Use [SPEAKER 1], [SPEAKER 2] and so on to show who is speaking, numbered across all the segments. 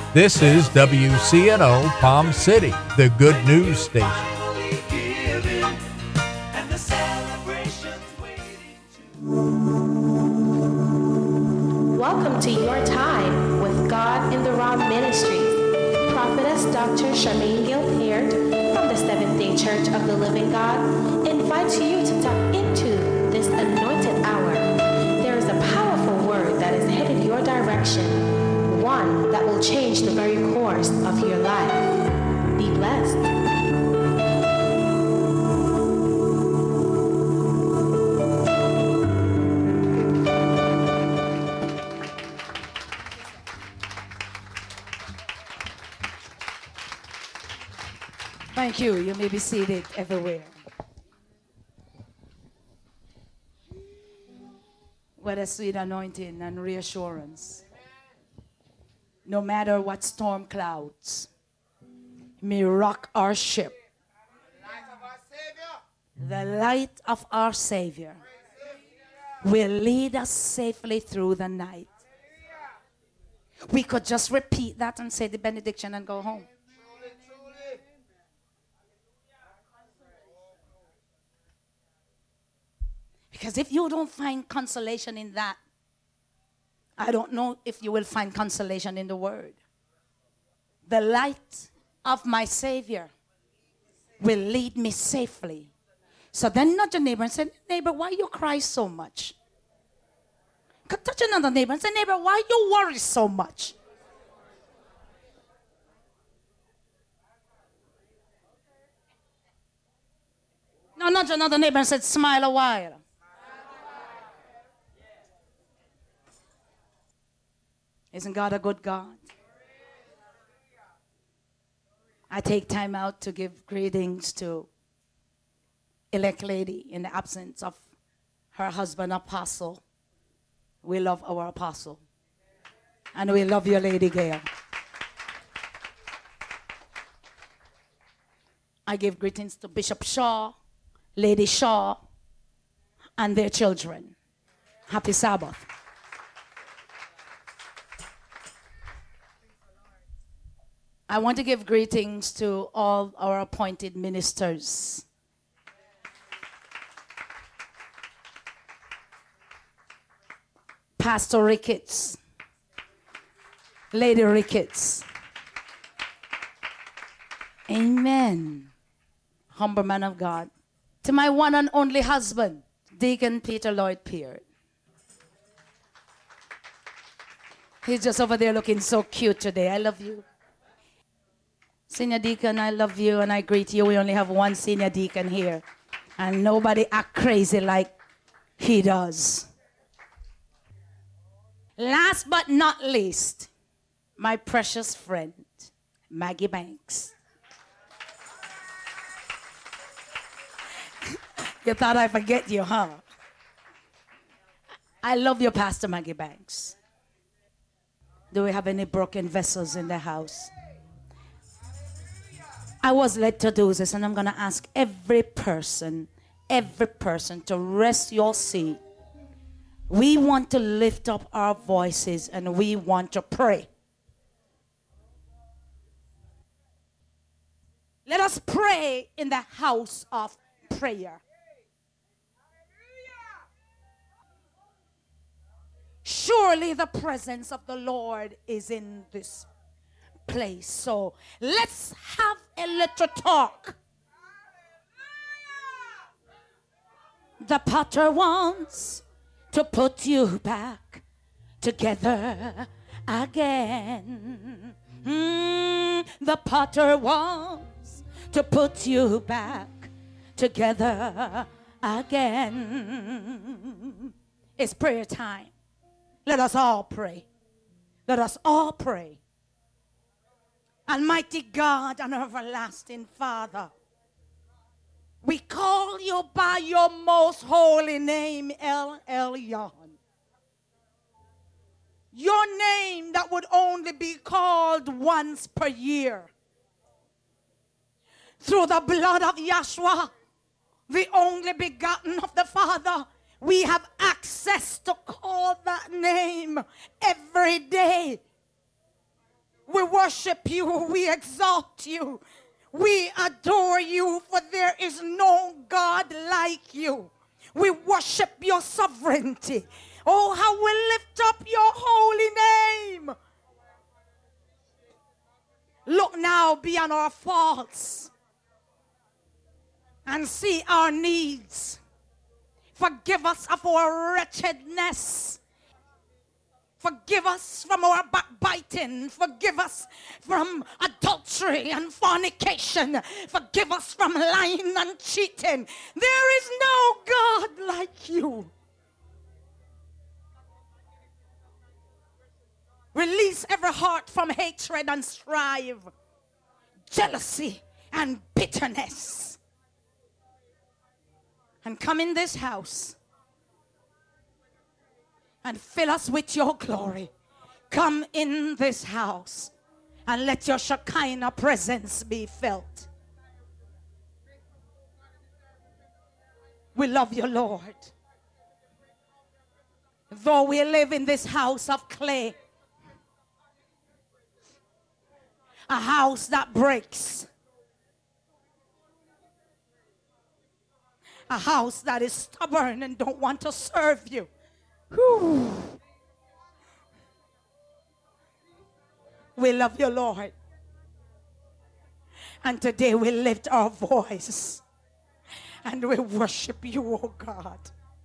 [SPEAKER 1] This is WCNO Palm City, the good news station.
[SPEAKER 2] Welcome to Your Time with God in the Round Ministries. Prophetess Dr. Charmaine Gilpert from the Seventh-day Church of the Living God invites you to tap into this anointed hour. There is a powerful word that is headed your direction, one that will change the very course of your life. Be blessed.
[SPEAKER 3] Thank you. You may be seated everywhere. What a sweet anointing and reassurance. No matter what storm clouds may rock our ship, the light of our Savior will lead us safely through the night. We could just repeat that and say the benediction and go home. Because if you don't find consolation in that, I don't know if you will find consolation in the word. The light of my Savior will lead me safely. So then nudge your neighbor and say, neighbor, why you cry so much? Touch another neighbor and say, neighbor, why you worry so much? No, nudge another neighbor and say, smile a while. Isn't God a good God? I take time out to give greetings to elect lady in the absence of her husband, Apostle. We love our Apostle. And we love your Lady Gail. I give greetings to Bishop Shaw, Lady Shaw, and their children. Happy Sabbath. I want to give greetings to all our appointed ministers. Pastor Ricketts, Lady Ricketts. Amen. Humble man of God. To my one and only husband, Deacon Peter Lloyd Peart. He's just over there looking so cute today. I love you. Senior Deacon, I love you and I greet you. We only have one Senior Deacon here. And nobody act crazy like he does. Last but not least, my precious friend, Maggie Banks. You thought I forget you, huh? I love you, Pastor Maggie Banks. Do we have any broken vessels in the house? I was led to do this, and I'm going to ask every person to rest your seat. We want to lift up our voices, and we want to pray. Let us pray in the house of prayer. Surely the presence of the Lord is in this place. So let's have a little talk. The potter wants to put you back together again. The potter wants to put you back together again. It's prayer time. Let us all pray. Let us all pray. Almighty God and everlasting Father, we call you by your most holy name, El Elyon. Your name that would only be called once per year. Through the blood of Yahshua, the only begotten of the Father, we have access to call that name every day.
[SPEAKER 4] We worship you. We exalt you. We adore you, for there is no God like you. We worship your sovereignty. Oh, how we lift up your holy name. Look now beyond our faults and see our needs. Forgive us of our wretchedness. Forgive us from our backbiting. Forgive us from adultery and fornication. Forgive us from lying and cheating. There is no God like you. Release every heart from hatred and strife, jealousy and bitterness. And come in this house and fill us with your glory. Come in this house and let your Shekinah presence be felt. We love you, Lord. Though we live in this house of clay, a house that breaks, a house that is stubborn and don't want to serve you. Whew. We love you, Lord. And today we lift our voice and we worship you, oh God.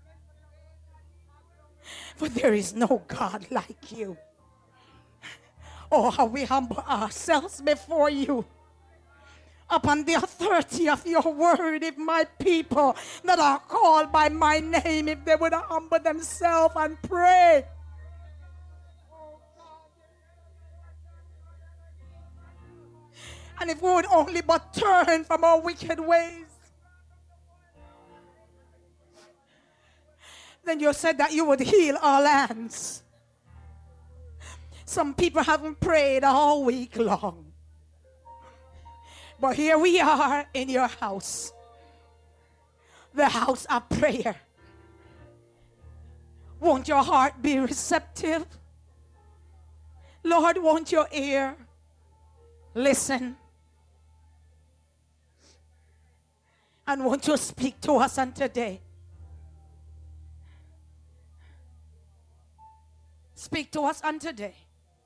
[SPEAKER 4] For there is no God like you. Oh, how we humble ourselves before you. Upon the authority of your word, if my people that are called by my name, if they would humble themselves and pray. And if we would only but turn from our wicked ways, then you said that you would heal our lands. Some people haven't prayed all week long. But here we are in your house, the house of prayer. Won't your heart be receptive? Lord, won't your ear listen? And won't you speak to us on today? Speak to us on today.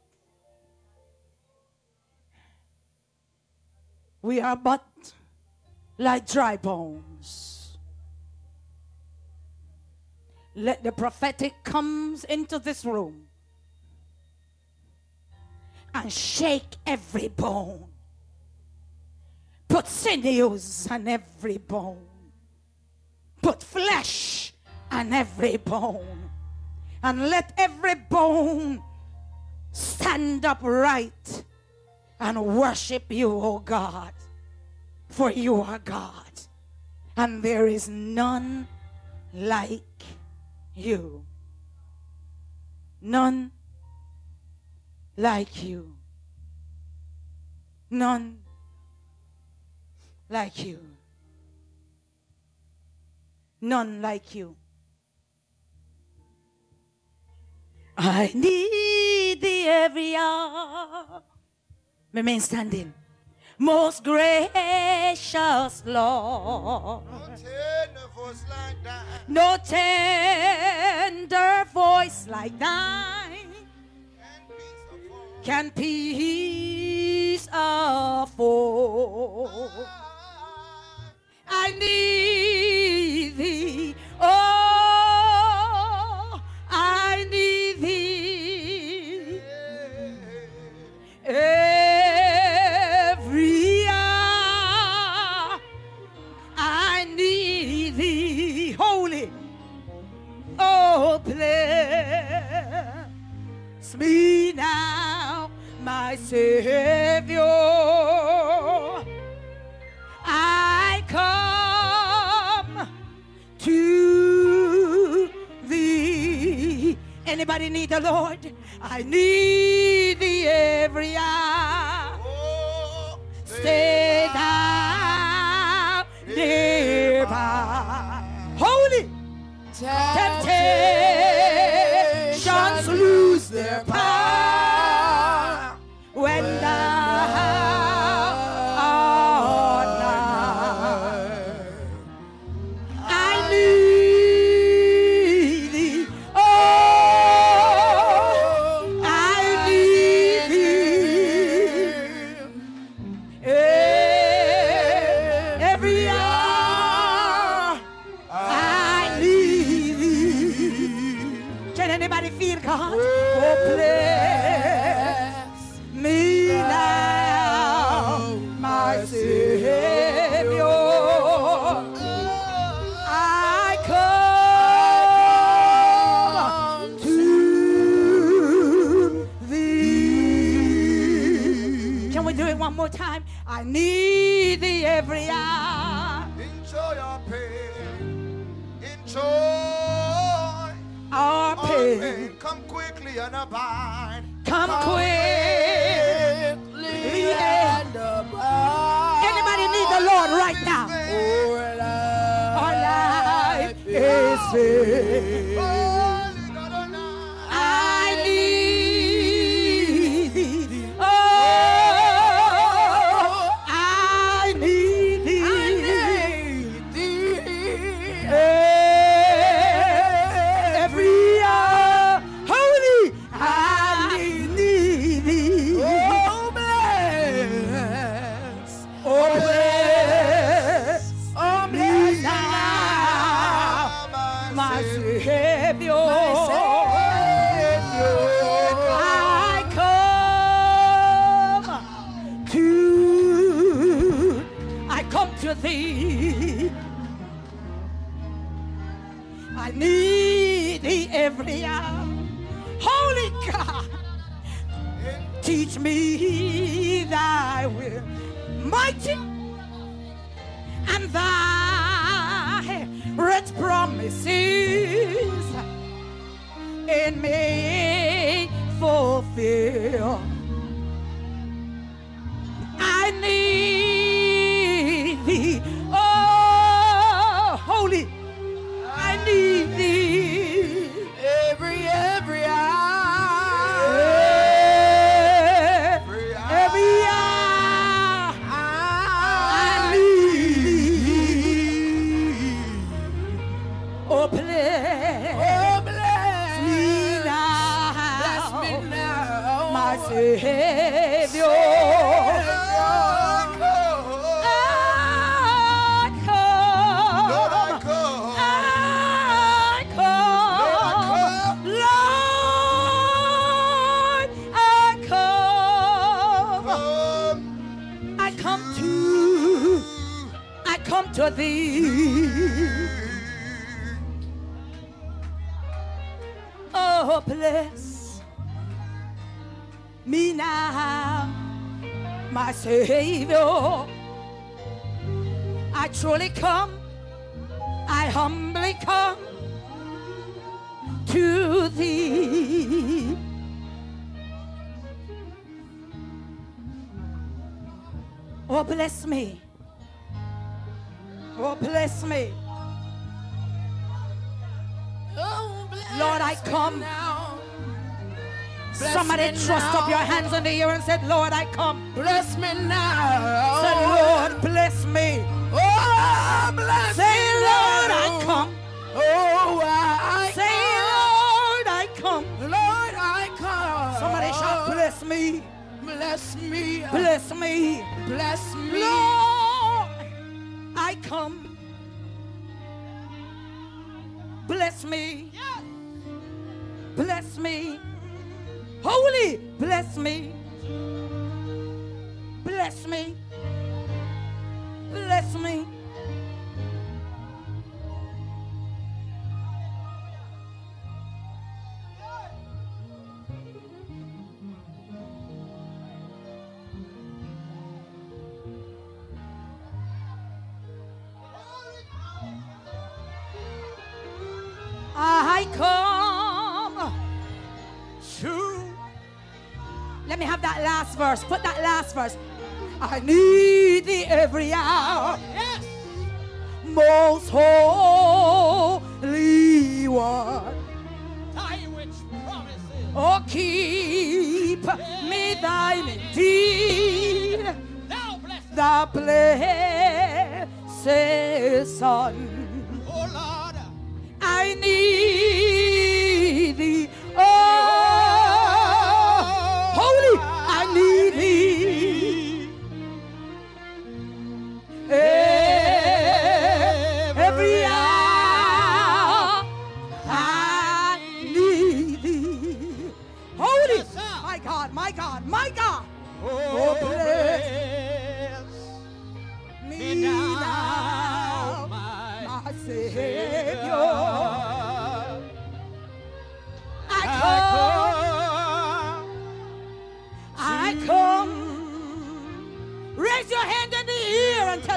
[SPEAKER 4] We are but like dry bones. Let the prophetic comes into this room and shake every bone. Put sinews on every bone. Put flesh on every bone. And let every bone stand upright and worship you, O God. For you are God. And there is none like you. None like you. None like you. None like you. I need thee every hour. Remain standing. Most gracious Lord. No tender voice like thine can peace afford. I need thee. Oh, I need thee. Every hour I need thee. Holy. Oh, bless me now, my Savior. I come to thee. Anybody need the Lord? I need thee every hour. Oh, stay thou nearby. Holy. Temptations lose their power when we do it one more time? I need thee every hour.
[SPEAKER 5] Enjoy our pain. Enjoy
[SPEAKER 4] Our pain.
[SPEAKER 5] Come quickly and abide.
[SPEAKER 4] Come quickly and abide. Anybody need the Lord right now? Our life is filled. I need thee. Oh, I need thee. Every hour, holy, I need thee. Oh, bless. Oh, bless. Oh, bless now, my Savior. I come to thee. I need thee every hour. Holy God, teach me thy will, mighty, and thy rich promises in me fulfill. I need thee. Oh, holy, I need thee. Every hour. Every hour. I need thee. Oh, bless me now, my Savior. To thee. Oh, bless me now, my Savior. I truly come, I humbly come to thee. Oh, bless me. Oh, bless me. Lord, I come now. Somebody thrust up your hands in the air and said, Lord, I come. Bless me now. Say, Lord, bless me. Oh, bless me. Say, Lord, I come. Oh, I say, Lord, I come. Lord, I come. Somebody shout, bless me. Bless me. Bless me. Bless me. Lord, I come. Bless me. Bless me. Holy, bless me. Bless me. Bless me. I come to. Let me have that last verse. Put that last verse. I need thee every hour. Yes. Most holy one. Thy which promises. Oh, keep me thine indeed. Thou blessed Son. I need thee. Oh, holy, I need thee. Every hour I need thee. Holy, my God, my God, my God. Oh, bless me now, my Savior. I come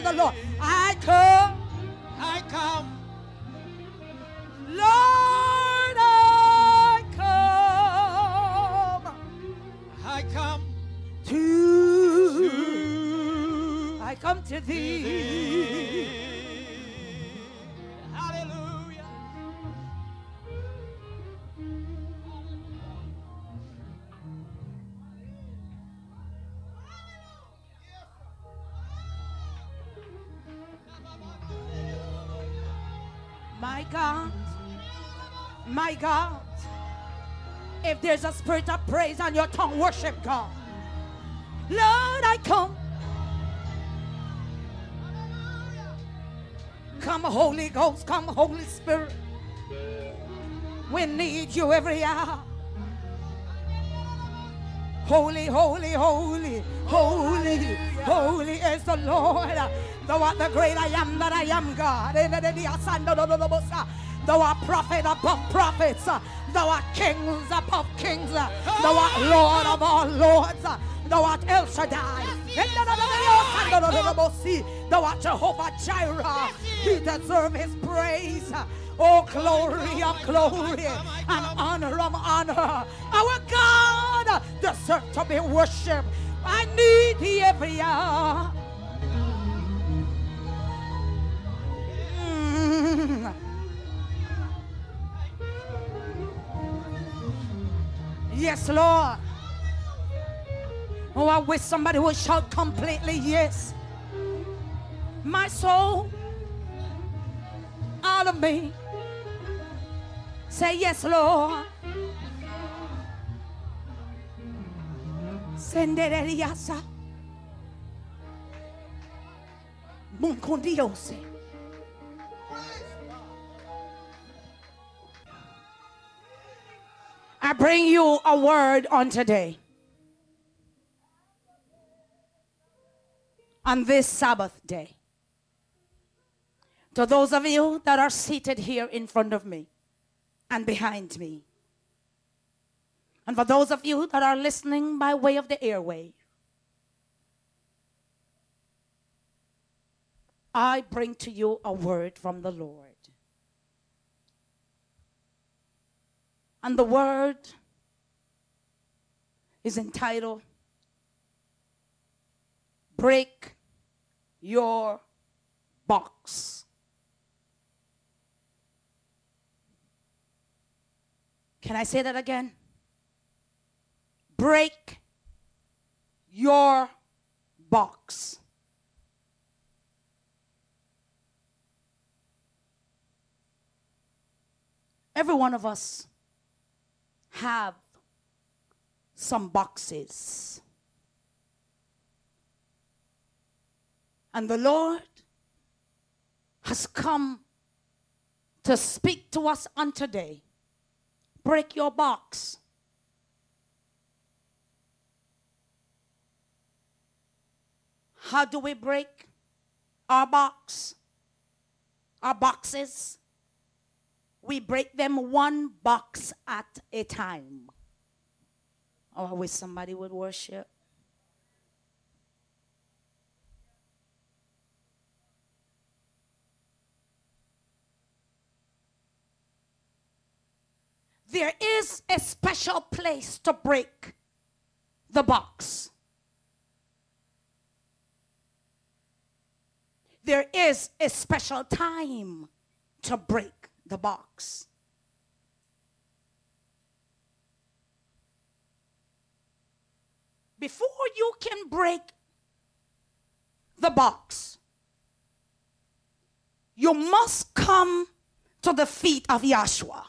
[SPEAKER 4] of the Lord. I come.
[SPEAKER 6] I come.
[SPEAKER 4] Lord, I come.
[SPEAKER 6] I come
[SPEAKER 4] I come to thee.
[SPEAKER 6] Hallelujah.
[SPEAKER 4] My God, my God, if there's a spirit of praise on your tongue, worship God. Lord, I come. Come, Holy Ghost, come, Holy Spirit. We need you every hour. Holy, holy, holy, holy, holy is the Lord. Thou art the great I am that I am, God. Thou art prophet above prophets. Thou art kings above kings. Thou art Lord of all lords. Thou art El Shaddai. Thou art Jehovah Jireh. He deserves his praise. Oh, glory of glory and honor of honor. Our God deserves to be worshipped. I need thee every hour. Yes, Lord. Oh, I wish somebody would shout completely yes. My soul, all of me, say yes, Lord. Sendereriasa. Muncondiose. I bring you a word on today. On this Sabbath day. To those of you that are seated here in front of me and behind me. And for those of you that are listening by way of the airway. I bring to you a word from the Lord. And the word is entitled, Break Your Box. Can I say that again? Break your box. Every one of us have some boxes. And the Lord has come to speak to us on today. Break your box. How do we break our box? Our boxes? We break them one box at a time. Oh, I wish somebody would worship. There is a special place to break the box. There is a special time to break the box. Before you can break the box, you must come to the feet of Yahshua.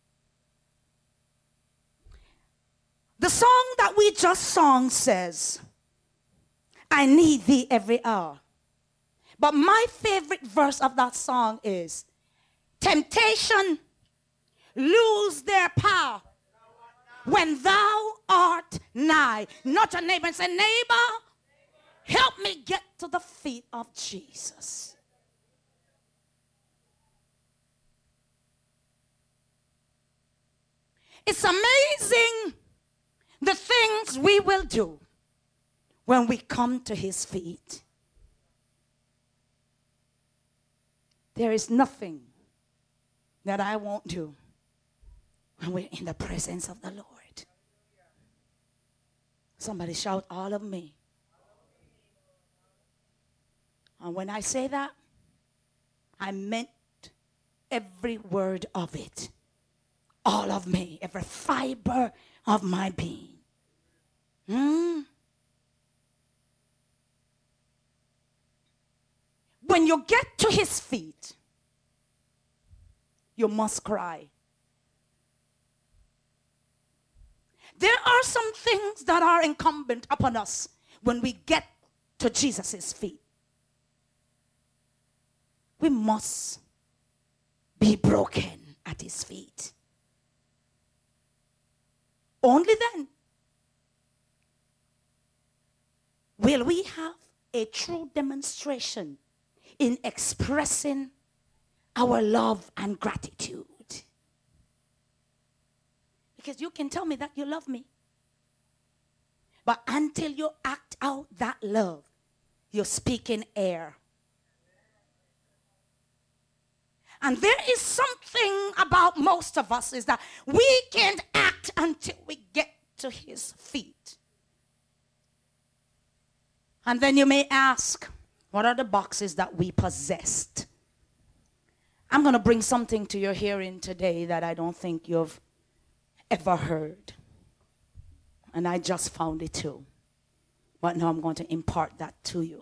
[SPEAKER 4] The song that we just sung says, I need thee every hour. But my favorite verse of that song is, temptation lose their power when thou art nigh. Not your neighbor and say, neighbor, help me get to the feet of Jesus. It's amazing the things we will do when we come to his feet.
[SPEAKER 3] There is nothing that I won't do when we're in the presence of the Lord. Somebody shout, all of me. And when I say that, I meant every word of it. All of me, every fiber of my being. When you get to his feet, you must cry. There are some things that are incumbent upon us when we get to Jesus' feet. We must be broken at his feet. Only then will we have a true demonstration in expressing our love and gratitude. Because you can tell me that you love me, but until you act out that love, you're speaking air. And there is something about most of us is that we can't act until we get to his feet. And then you may ask, what are the boxes that we possessed? I'm going to bring something to your hearing today that I don't think you've ever heard. And I just found it too. But now I'm going to impart that to you.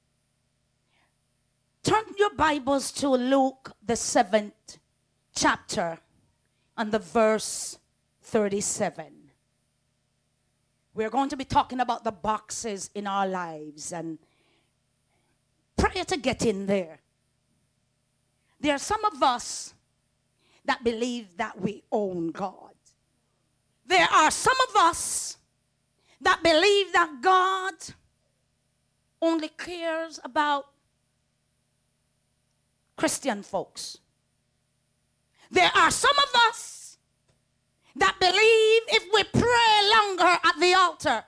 [SPEAKER 3] Turn your Bibles to Luke, the 7th chapter, and the verse 37. We're going to be talking about the boxes in our lives. And prior to getting there, there are some of us that believe that we own God. There are some of us that believe that God only cares about Christian folks. There are some of us that believe if we pray longer at the altar,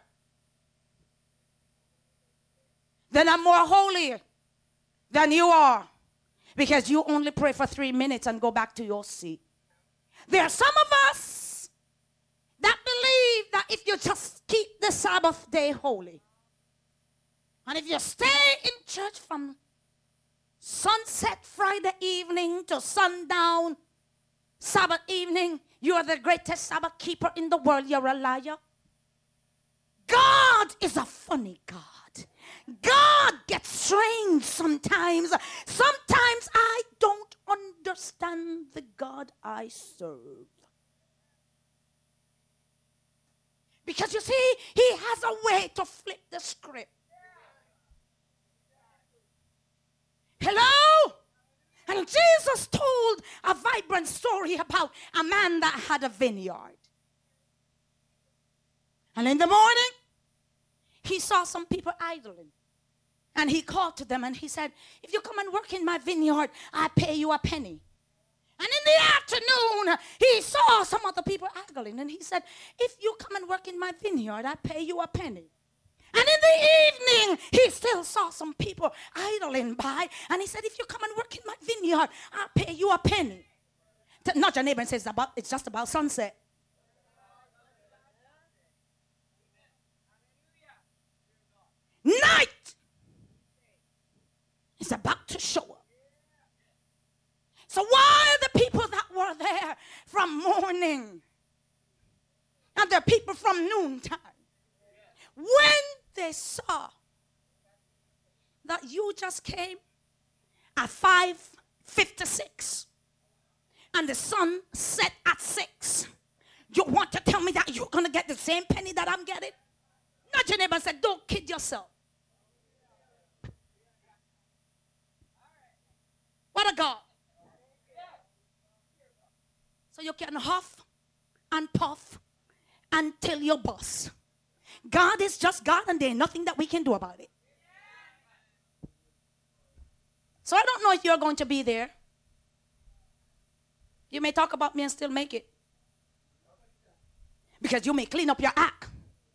[SPEAKER 3] then I'm more holy than you are, because you only pray for 3 minutes and go back to your seat. There are some of us that believe that if you just keep the Sabbath day holy, and if you stay in church from sunset Friday evening to sundown Sabbath evening, you are the greatest Sabbath keeper in the world. You're a liar. God is a funny God. God gets strange sometimes. Sometimes I don't understand the God I serve. Because you see, he has a way to flip the script. Hello? And Jesus told a vibrant story about a man that had a vineyard. And in the morning, he saw some people idling. And he called to them and he said, if you come and work in my vineyard, I pay you a penny. And in the afternoon, he saw some other people idling. And he said, if you come and work in my vineyard, I pay you a penny. And in the evening, he still saw some people idling by. And he said, if you come and work in my vineyard, I'll pay you a penny. Nudge your neighbor and say, it's just about sunset. Night is about to show up. So why the people that were there from morning and the people from noontime, when they saw that you just came at 5:56 and the sun set at 6, you want to tell me that you're going to get the same penny that I'm getting? Nudge your neighbor and say, don't kid yourself. What a God. So you can huff and puff until you bust. God is just God and there's nothing that we can do about it. So I don't know if you're going to be there. You may talk about me and still make it. Because you may clean up your act.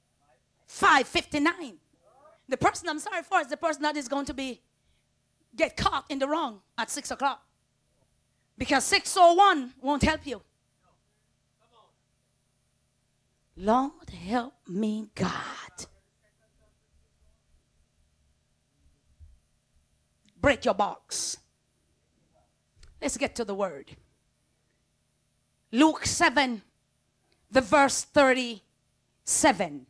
[SPEAKER 3] 5:59. The person I'm sorry for is the person that is going to get caught in the wrong at 6 o'clock. Because 601 won't help you. Lord, help me, God. Break your box. Let's get to the word. Luke 7, the verse 37.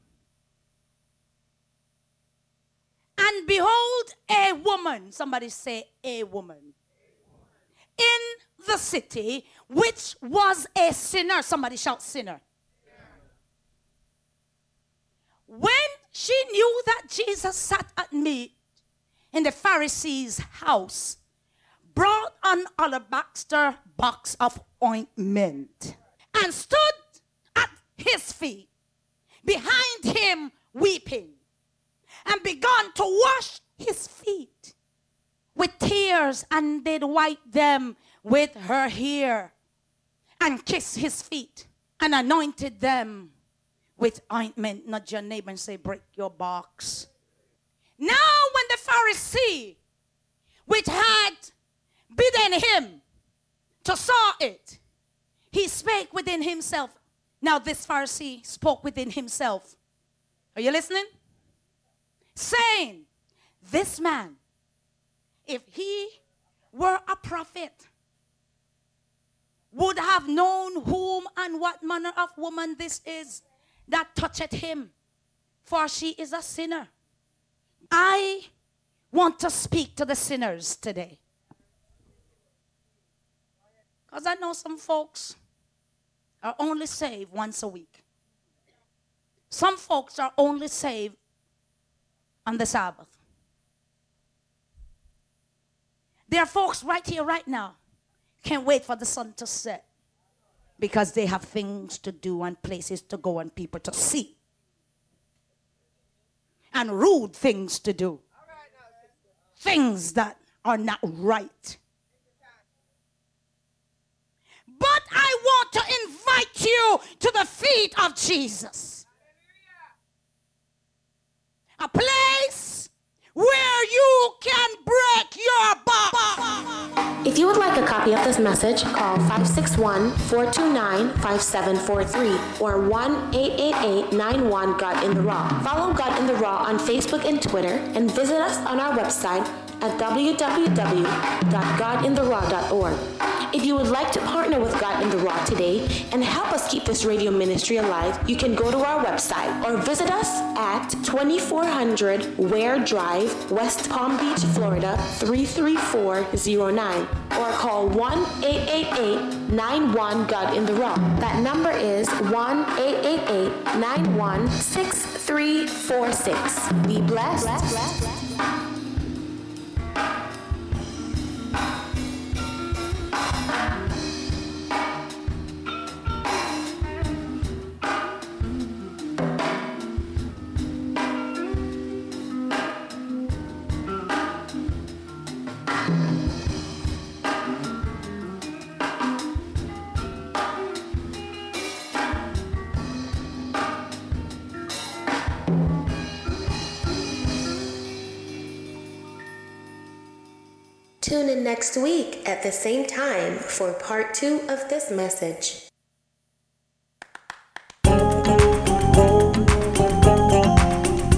[SPEAKER 3] And behold, a woman, somebody say a woman, in the city, which was a sinner. Somebody shout sinner. When she knew that Jesus sat at meat in the Pharisee's house, brought an alabaster box of ointment, and stood at his feet, behind him weeping, and began to wash his feet with tears, and did wipe them with her hair, and kissed his feet, and anointed them with ointment. Nudge your neighbor and say, break your box. Now when the Pharisee, which had bidden him to saw it, he spake within himself. Now this Pharisee spoke within himself. Are you listening? Saying, this man, if he were a prophet, would have known whom and what manner of woman this is that toucheth him, for she is a sinner. I want to speak to the sinners today. Because I know some folks are only saved once a week. Some folks are only saved on the Sabbath. There are folks right here, right now, can't wait for the sun to set because they have things to do and places to go and people to see. And rude things to do. Things that are not right. But I want to invite you to the feet of Jesus. A place where you can break your box.
[SPEAKER 2] If you would like a copy of this message, call 561-429-5743 or 1-888-91-GOD-IN-THE-RAW. Follow God in the Raw on Facebook and Twitter, and visit us on our website at www.godintheraw.org. If you would like to partner with God in the Raw today and help us keep this radio ministry alive, you can go to our website or visit us at 2400 Ware Drive, West Palm Beach, Florida 33409, or call 1-888-91-GOD-IN-THE-RAW. That number is 1-888-91-6346. Be blessed. Tune in next week at the same time for part 2 of this message.